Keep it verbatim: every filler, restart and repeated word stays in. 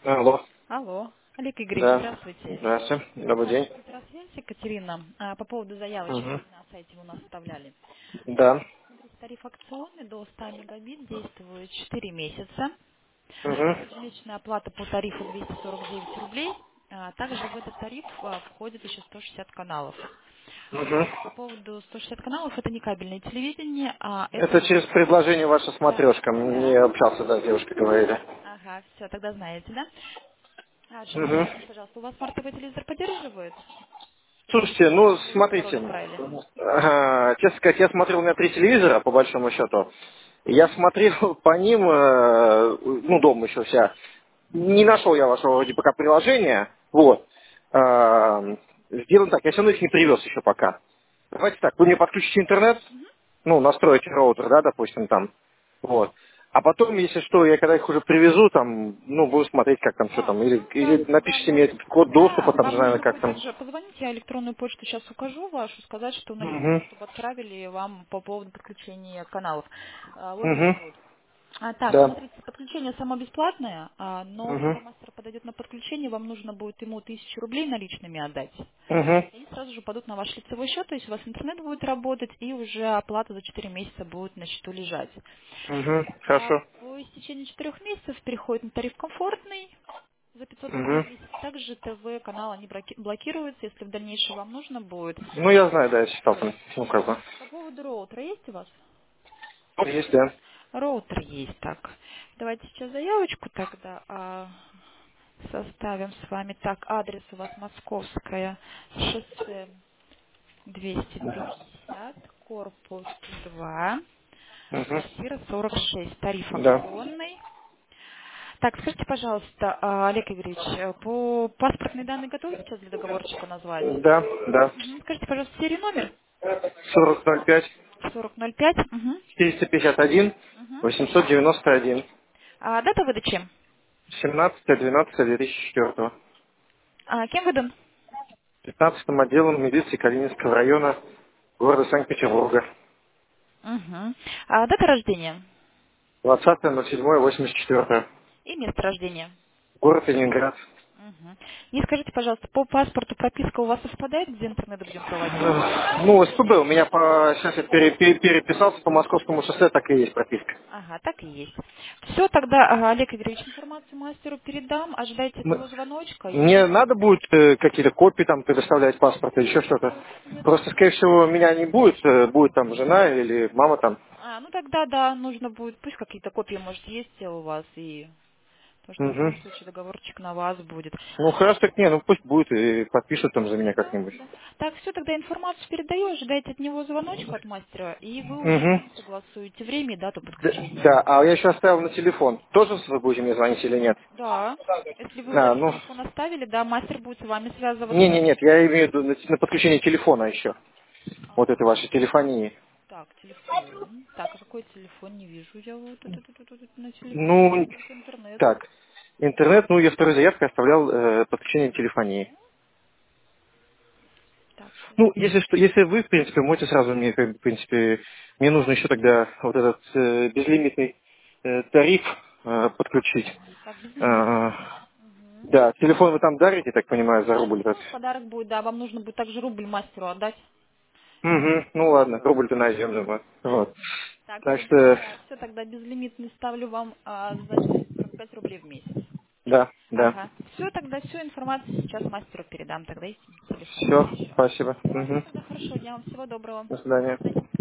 Алло. Алло. Олег Игоревич, Да. здравствуйте. Здравствуйте. Добрый день. Здравствуйте, связь Екатерина. А, По поводу заявочки Угу. на сайте вы у нас оставляли. Да. Смотрите, тариф акционный до ста мегабит действует четыре месяца. Угу. Ежемесячная оплата по тарифу двести сорок девять рублей. А, Также в этот тариф а, входит еще сто шестьдесят каналов. Угу. По поводу сто шестьдесят каналов, это не кабельное телевидение, а Это это... через предложение ваша Да, смотрешка. Не да. общался, да, с девушкой говорили. Ага, все, тогда знаете, да? А, ш- Угу. скажите, пожалуйста, у вас смартовый телевизор поддерживает? Слушайте, ну, Или вы пароль смотрите. отправили? Ага, честно сказать, я смотрел у меня три телевизора, по большому счету. Я смотрел по ним, э, ну, дома еще вся. Не нашел я вашего вроде пока приложения. Вот. Э, Сделаем так, я все равно их не привез еще пока. Давайте так, вы мне подключите интернет, ну, настроите роутер, да, допустим, там. Вот. А потом, если что, я когда их уже привезу, там, ну, буду смотреть, как там, что А, там. Или, ну да, или тогда напишите мне может... этот код доступа, Да, там, не вам знаю, нужно как будет там. также позвонить, я электронную почту сейчас укажу вашу, сказать, что на электронную, Угу. чтобы отправили вам по поводу подключения каналов. А, логин Угу. пароль. А, так, Да. смотрите, подключение само бесплатное, а, но Угу. когда мастер подойдет на подключение, вам нужно будет ему тысячу рублей наличными отдать. Угу. И они сразу же падут на ваш лицевой счет, то есть у вас интернет будет работать, и уже оплата за четыре месяца будет на счету лежать. Угу. А Хорошо. по истечении четырех месяцев переходит на тариф комфортный за пятьсот рублей Угу. в месяц. Также ТВ-канал они браки- блокируются, если в дальнейшем вам нужно будет. Ну, я знаю, да, я читал Вот. там, ну, как бы. По поводу роутера есть у вас? Ну, есть, да. Роутер есть, так. Давайте сейчас заявочку тогда а, составим с вами. Так, адрес у вас Московская, шоссе двести пятьдесят, корпус два, Угу. квартира сорок шесть, тариф Да. акционный. Так, скажите, пожалуйста, а, Олег Игоревич, э, по паспортные данные готовы сейчас для договорчика назвать? Да, да. Мгм. Скажите, пожалуйста, серийный номер сорок ноль пять сорок ноль пять. Угу. четыреста пятьдесят один Угу. восемьсот девяносто один А, дата выдачи? семнадцатое двенадцатое две тысячи четвёртого. А, кем выдан? пятнадцатым отделом милиции Калининского района города Санкт-Петербурга. Угу. А, дата рождения двадцатое ноль седьмое восемьдесят четвёртое. и место рождения? Город Ленинград. Угу. И скажите, пожалуйста, по паспорту прописка у вас совпадает, где интернет будем проводить? Э, Ну, СПБ у меня по... Сейчас я пере- пере- переписался по Московскому шоссе, так и есть прописка. Ага, так и есть. Все, тогда, ага, Олег Игоревич, информацию мастеру передам, ожидайте от М- него звоночка Мне и... надо будет э, какие-то копии там предоставлять паспорта или еще что-то. Нет, нет. Просто, скорее всего, меня не будет, э, будет там жена или мама там. А, ну тогда, да, нужно будет, пусть какие-то копии, может, есть у вас, и... Потому что в Мгм. любом случае договорчик на вас будет. Ну, хорошо, так не, ну пусть будет и подпишут там за меня Да, как-нибудь. да. Так, все, тогда информацию передаю, ожидайте от него звоночка от мастера, и вы уже с Угу. ним согласуете время и дату Да, подключения. да, а я еще оставил на телефон. Тоже вы будете мне звонить или нет? Да. Если вы А, даже ну, телефон оставили, да, мастер будет с вами не, связываться. не, нет, я имею в виду на, на подключение телефона еще. Вот А, этой вашей телефонии. так, телефон. Так, а какой телефон? Не вижу я вот тут, тут, тут, тут на телефоне. Ну, Только интернет. так, интернет, ну, я второй заявкой оставлял э, подключение телефонии. Так, Ну, телефон. если что, если вы, в принципе, можете сразу мне, как бы, в принципе, мне нужно еще тогда вот этот э, безлимитный э, тариф э, подключить. Так, безлимитный. Э, Мгм. да, телефон вы там дарите, так понимаю, за рубль этот. Ну, в подарок будет, да, вам нужно будет также рубль мастеру отдать. Угу, ну ладно, рубль-то найдем, думаю. Вот. Так, Так все, что, да, все, тогда безлимитный ставлю вам а, за двести сорок пять рублей в месяц. да, да. Ага. Все, тогда всю информацию сейчас мастеру передам, тогда и телефон Все, еще. спасибо. Все, Угу. тогда хорошего дня вам, всего доброго. До свидания.